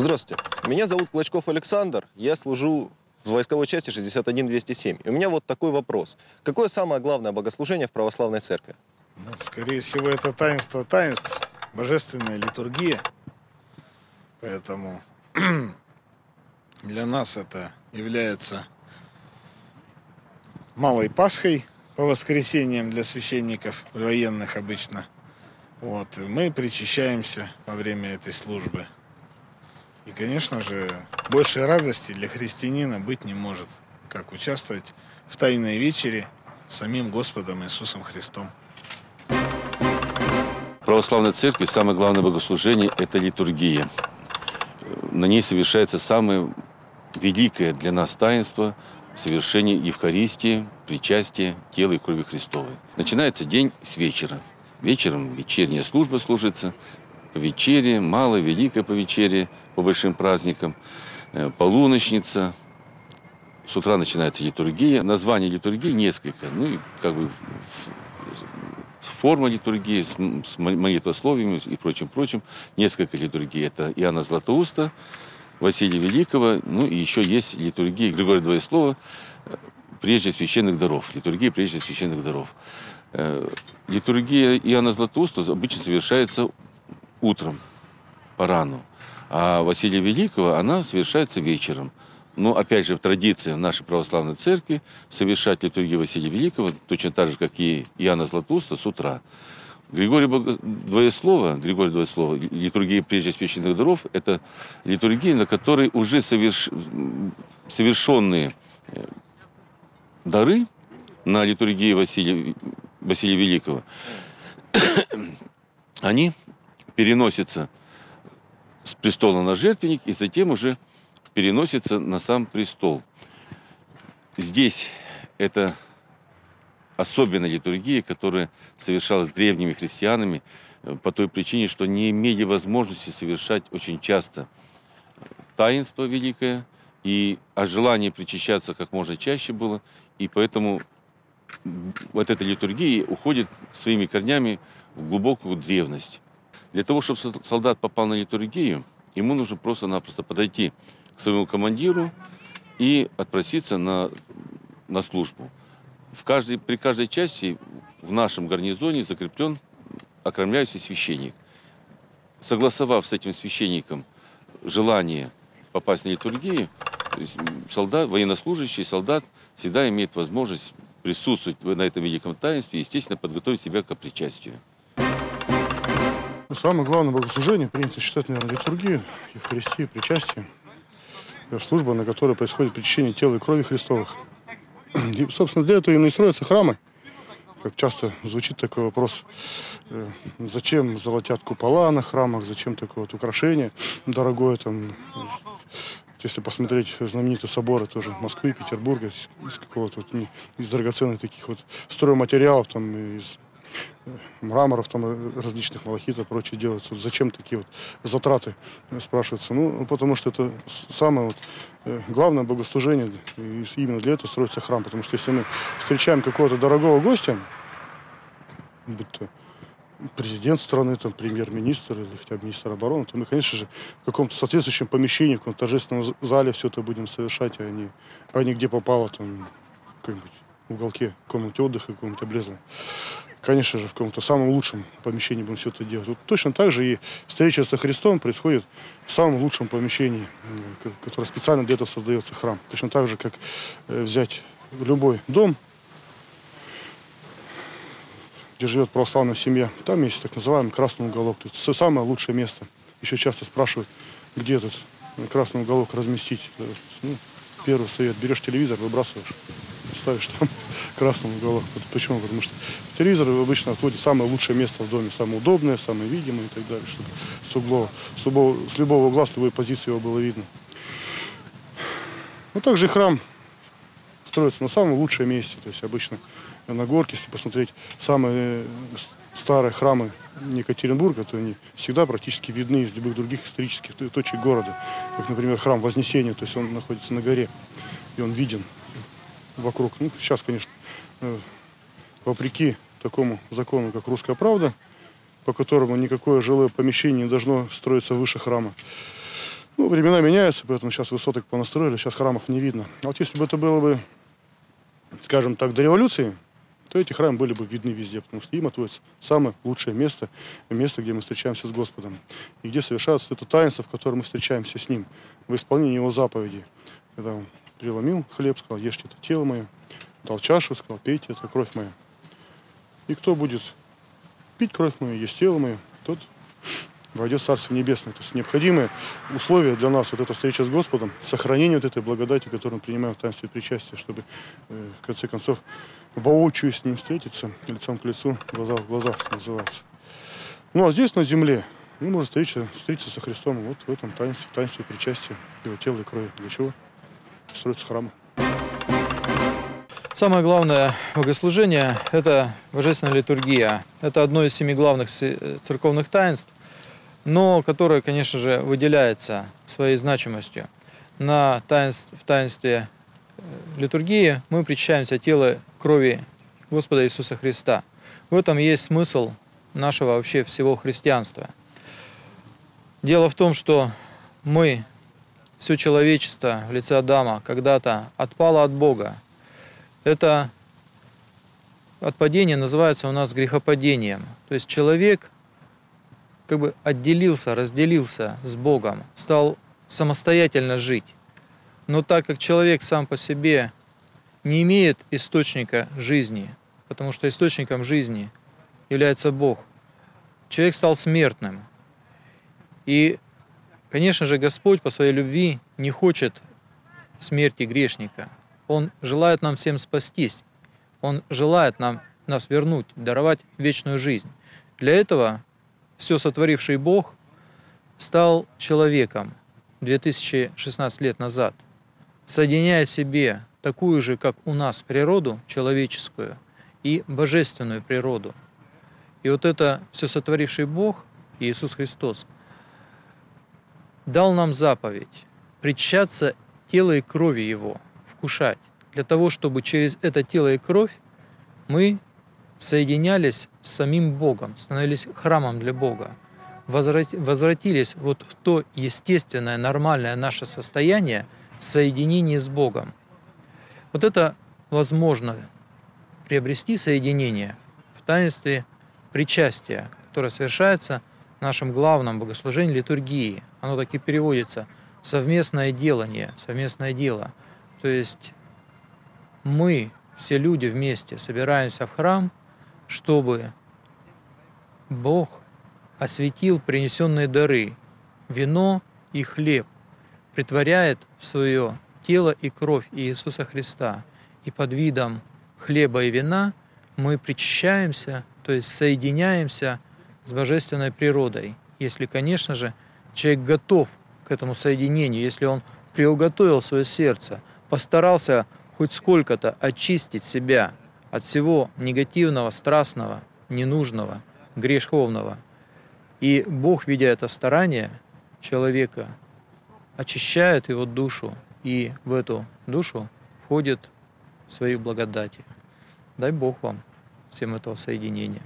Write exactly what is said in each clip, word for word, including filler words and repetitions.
Здравствуйте. Меня зовут Клочков Александр. Я служу в войсковой части шестьдесят один двести семь. И у меня вот такой вопрос. Какое самое главное богослужение в православной церкви? Ну, скорее всего, это таинство таинств, божественная литургия. Поэтому для нас это является малой Пасхой по воскресеньям для священников, военных обычно. Вот. Мы причащаемся во время этой службы. И, конечно же, большей радости для христианина быть не может, как участвовать в Тайной вечере с самим Господом Иисусом Христом. В православной церкви самое главное богослужение – это литургия. На ней совершается самое великое для нас таинство – совершение Евхаристии, причастия тела и крови Христовой. Начинается день с вечера. Вечером вечерняя служба служится, по вечере, малая, великая по вечере, по большим праздникам, полуночница. С утра начинается литургия. Названий литургии несколько. Ну и как бы форма литургии с молитвословиями и прочим-прочим. Несколько литургий. Это Иоанна Златоуста, Василия Великого. Ну и еще есть литургия Григория Двоеслова, прежде священных даров. Литургия прежде священных даров. Литургия Иоанна Златоуста обычно совершается утром, по-рану. А Василия Великого, она совершается вечером. Но, опять же, в традиции в нашей православной церкви совершать литургию Василия Великого точно так же, как и Иоанна Златоуста, с утра. Григорий Двоеслова, Григорий Двоеслова, литургия прежде священных даров, это литургия, на которой уже соверш... совершенные дары на литургии Василия, Василия Великого, они переносятся с престола на жертвенник и затем уже переносятся на сам престол. Здесь это особенная литургия, которая совершалась древними христианами по той причине, что не имели возможности совершать очень часто таинство великое, и о желании причащаться как можно чаще было, и поэтому вот эта литургия уходит своими корнями в глубокую древность. Для того, чтобы солдат попал на литургию, ему нужно просто-напросто подойти к своему командиру и отпроситься на, на службу. В каждой, при каждой части в нашем гарнизоне закреплен окромляющий священник. Согласовав с этим священником желание попасть на литургию, солдат, военнослужащий, солдат всегда имеет возможность присутствовать на этом великом таинстве и, естественно, подготовить себя к причастию. Самое главное богослужение принято считать, наверное, литургию, Евхаристию, причастие. Это служба, на которой происходит причащение тела и крови Христовых. И, собственно, для этого именно и строятся храмы. Как часто звучит такой вопрос, э, зачем золотят купола на храмах, зачем такое вот украшение дорогое там. Если посмотреть знаменитые соборы тоже Москвы, Петербурга, из, из какого-то вот, из драгоценных таких вот стройматериалов, там, из мраморов, там, различных малахитов, прочее делается. Вот зачем такие вот затраты, спрашивается? Ну, потому что это самое вот, главное богослужение, и именно для этого строится храм. Потому что если мы встречаем какого-то дорогого гостя, будь то президент страны, там, премьер-министр или хотя бы министр обороны, то мы, конечно же, в каком-то соответствующем помещении, в каком-то торжественном зале все это будем совершать, а не, а не где попало, там, как-нибудь в уголке, в комнате отдыха, в каком-то облезлом. Конечно же, в каком-то самом лучшем помещении будем все это делать. Вот точно так же и встреча со Христом происходит в самом лучшем помещении, которое специально для этого создается храм. Точно так же, как взять любой дом, где живет православная семья, там есть так называемый красный уголок. Это самое лучшее место. Еще часто спрашивают, где этот красный уголок разместить. Ну, первый совет: берешь телевизор, выбрасываешь, ставишь там красный уголок. Почему? Потому что телевизор обычно отводит самое лучшее место в доме, самое удобное, самое видимое и так далее, чтобы с, углов, с, любого, с любого угла, с любой позиции его было видно. Ну, также и храм строится на самом лучшем месте. То есть обычно на горке, если посмотреть самые старые храмы Екатеринбурга, то они всегда практически видны из любых других исторических точек города. Как, например, храм Вознесения, то есть он находится на горе, и он виден вокруг. Ну, сейчас, конечно, вопреки такому закону, как «Русская правда», по которому никакое жилое помещение не должно строиться выше храма, Ну, времена меняются, поэтому сейчас высоток понастроили, сейчас храмов не видно. А вот если бы это было бы, скажем так, до революции, то эти храмы были бы видны везде, потому что им отводится самое лучшее место, место, где мы встречаемся с Господом, и где совершается это таинство, в котором мы встречаемся с Ним, в исполнении Его заповедей. Когда Он преломил хлеб, сказал: ешьте, это тело мое, дал чашу, сказал: пейте, это кровь моя. И кто будет пить кровь мою, есть тело мое, тот войдет в Царство Небесное. То есть необходимые условия для нас, вот эта встреча с Господом, сохранение вот этой благодати, которую мы принимаем в таинстве причастия, чтобы, э, в конце концов, воочию с Ним встретиться, лицом к лицу, глаза в глаза, что называется. Ну, а здесь, на земле, мы можем встретиться, встретиться со Христом вот в этом таинстве, таинстве причастия, Его тела и крови. Для чего? Строятся храмы. Самое главное богослужение – это божественная литургия. Это одно из семи главных церковных таинств, но которое, конечно же, выделяется своей значимостью. На таинств, в таинстве литургии мы причащаемся тела крови Господа Иисуса Христа. В этом есть смысл нашего вообще всего христианства. Дело в том, что мы, все человечество в лице Адама, когда-то отпало от Бога. Это отпадение называется у нас грехопадением. То есть человек как бы отделился, разделился с Богом, стал самостоятельно жить. Но так как человек сам по себе не имеет источника жизни, потому что источником жизни является Бог, человек стал смертным. И, конечно же, Господь по своей любви не хочет смерти грешника. Он желает нам всем спастись. Он желает нам, нас вернуть, даровать вечную жизнь. Для этого все сотворивший Бог стал человеком две тысячи шестнадцать лет назад, соединяя в себе такую же, как у нас, природу человеческую и божественную природу. И вот это все сотворивший Бог, Иисус Христос, дал нам заповедь причащаться тела и крови Его, вкушать, для того, чтобы через это тело и кровь мы соединялись с самим Богом, становились храмом для Бога, возвратились вот в то естественное, нормальное наше состояние соединения с Богом. Вот это возможно приобрести соединение в таинстве причастия, которое совершается в нашем главном богослужении литургии. Оно так и переводится «совместное делание», «совместное дело». То есть мы, все люди вместе, собираемся в храм, чтобы Бог осветил принесенные дары, вино и хлеб, претворяет в свое тело и кровь Иисуса Христа. И под видом хлеба и вина мы причащаемся, то есть соединяемся с божественной природой. Если, конечно же, человек готов к этому соединению, если он приуготовил свое сердце, постарался хоть сколько-то очистить себя от всего негативного, страстного, ненужного, греховного. И Бог, видя это старание человека, очищает его душу, и в эту душу входит в свою благодать. Дай Бог вам всем этого соединения.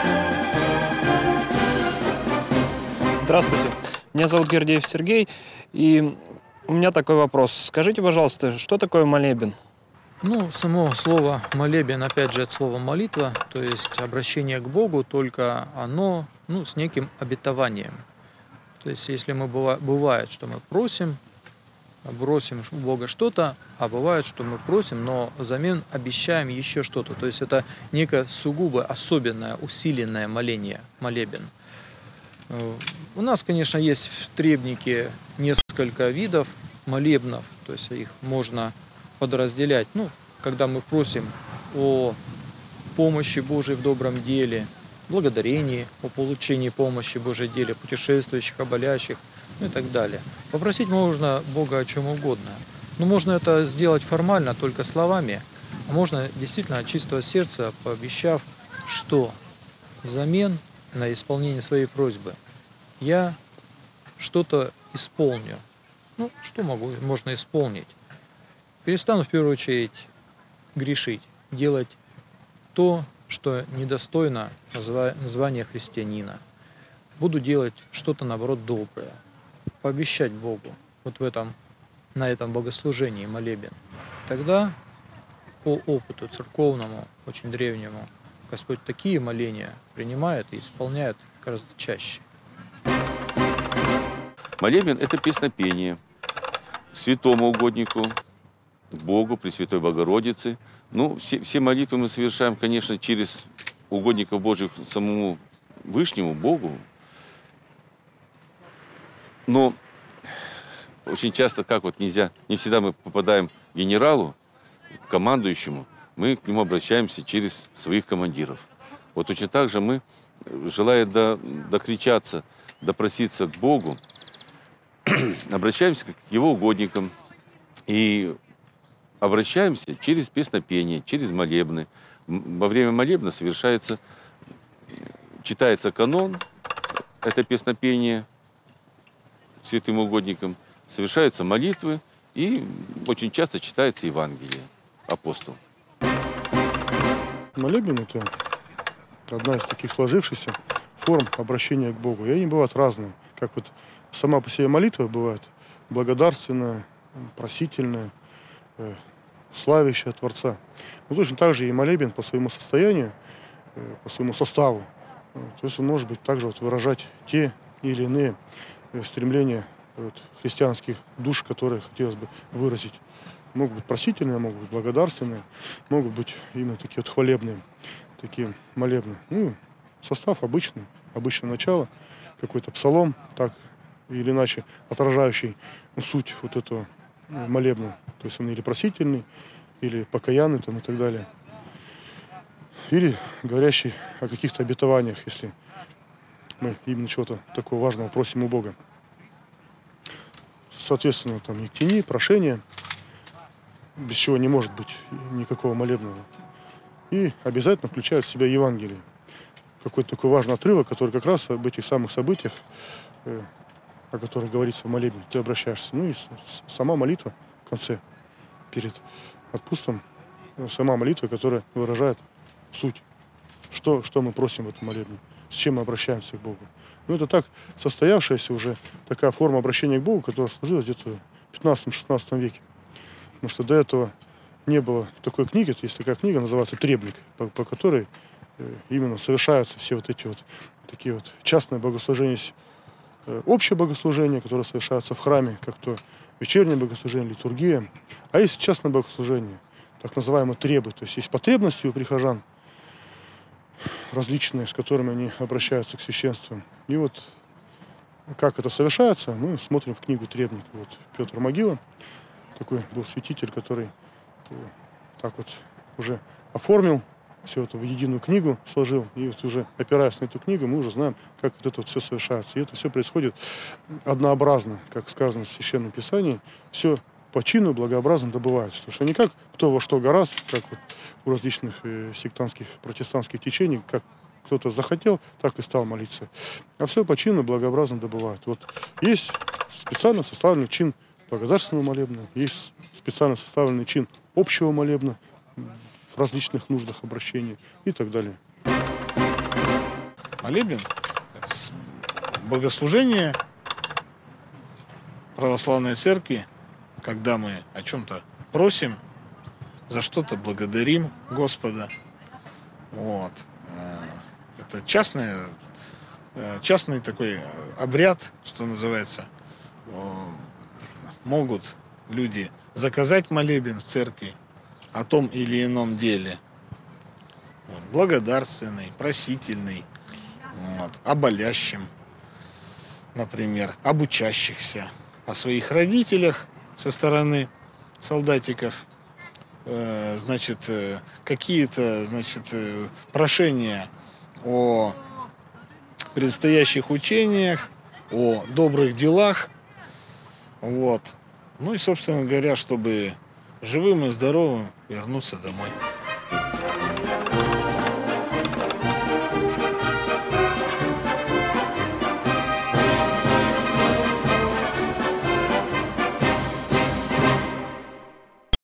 Здравствуйте, меня зовут Гордеев Сергей, и у меня такой вопрос. Скажите, пожалуйста, что такое молебен? Ну, само слово молебен, опять же, от слова молитва, то есть обращение к Богу, только оно, ну, с неким обетованием. То есть, если мы быва, бывает, что мы просим, просим у Бога что-то, а бывает, что мы просим, но взамен обещаем еще что-то. То есть, это некое сугубо особенное, усиленное моление, молебен. У нас, конечно, есть в требнике несколько видов молебнов, то есть их можно подразделять. Ну, когда мы просим о помощи Божией в добром деле, благодарении, о получении помощи Божией в деле, путешествующих, оболящих, ну и так далее. Попросить можно Бога о чем угодно. Но можно это сделать формально, только словами, а можно действительно от чистого сердца, пообещав, что взамен на исполнение своей просьбы я что-то исполню. Ну, что могу, можно исполнить? Перестану в первую очередь грешить, делать то, что недостойно названия христианина. Буду делать что-то, наоборот, доброе. Пообещать Богу, вот в этом, на этом богослужении молебен, тогда по опыту церковному, очень древнему, Господь такие моления принимает и исполняет гораздо чаще. Молебен – это песнопение святому угоднику, Богу, Пресвятой Богородице. Ну, все, все молитвы мы совершаем, конечно, через угодников Божьих самому Вышнему, Богу. Но очень часто, как вот нельзя, не всегда мы попадаем к генералу, к командующему, мы к нему обращаемся через своих командиров. Вот точно так же мы, желая до, докричаться, допроситься к Богу, обращаемся к его угодникам и обращаемся через песнопение, через молебны. Во время молебна совершается, читается канон, это песнопение святым угодникам, совершаются молитвы и очень часто читается Евангелие апостол. Молебен – это одна из таких сложившихся форм обращения к Богу. И они бывают разные. Как вот сама по себе молитва бывает благодарственная, просительная, э, славящая Творца. Но точно так же и молебен по своему состоянию, э, по своему составу. То есть он может быть также вот выражать те или иные э, стремления вот, христианских душ, которые хотелось бы выразить. Могут быть просительные, могут быть благодарственные, могут быть именно такие вот хвалебные, такие молебны. Ну, состав обычный, обычное начало, какой-то псалом, так или иначе отражающий суть вот этого молебна. То есть он или просительный, или покаянный там, и так далее. Или говорящий о каких-то обетованиях, если мы именно чего-то такого важного просим у Бога. Соответственно, там ектени, прошения, без чего не может быть никакого молебного. И обязательно включает в себя Евангелие. Какой-то такой важный отрывок, который как раз об этих самых событиях, э, о которых говорится в молебне, ты обращаешься. Ну и с, с, сама молитва в конце, перед отпуском, сама молитва, которая выражает суть, что, что мы просим в этом молебне, с чем мы обращаемся к Богу. Ну это так состоявшаяся уже такая форма обращения к Богу, которая сложилась где-то в пятнадцатом-шестнадцатом веке. Потому что до этого не было такой книги, есть такая книга, называется «Требник», по, по которой именно совершаются все вот эти вот такие вот частные богослужения, общее богослужение, которое совершается в храме, как то вечернее богослужение, литургия. А есть частное богослужение, так называемые требы, то есть есть потребности у прихожан различные, с которыми они обращаются к священству. И вот как это совершается, мы смотрим в книгу «Требник». Вот Петр Могила, такой был святитель, который так вот уже оформил все это в единую книгу, сложил. И вот уже опираясь на эту книгу, мы уже знаем, как вот это вот все совершается. И это все происходит однообразно, как сказано в Священном Писании. Все по чину благообразно добывается. Потому что не как кто во что гораздо, как вот у различных э, сектантских, протестантских течений, как кто-то захотел, так и стал молиться. А все по чину благообразно добывает. Вот есть специально составленный чин благодарственного молебна, есть специально составленный чин общего молебна в различных нуждах обращения и так далее. Молебен – это богослужение православной церкви, когда мы о чем-то просим, за что-то благодарим Господа. Вот. Это частный, частный такой обряд, что называется. Могут люди заказать молебен в церкви о том или ином деле. Вот, благодарственный, просительный, вот, о болящем, например, об учащихся, о своих родителях со стороны солдатиков, э, значит, э, какие-то, значит, э, прошения о предстоящих учениях, о добрых делах. Вот. Ну и, собственно говоря, чтобы живым и здоровым вернуться домой.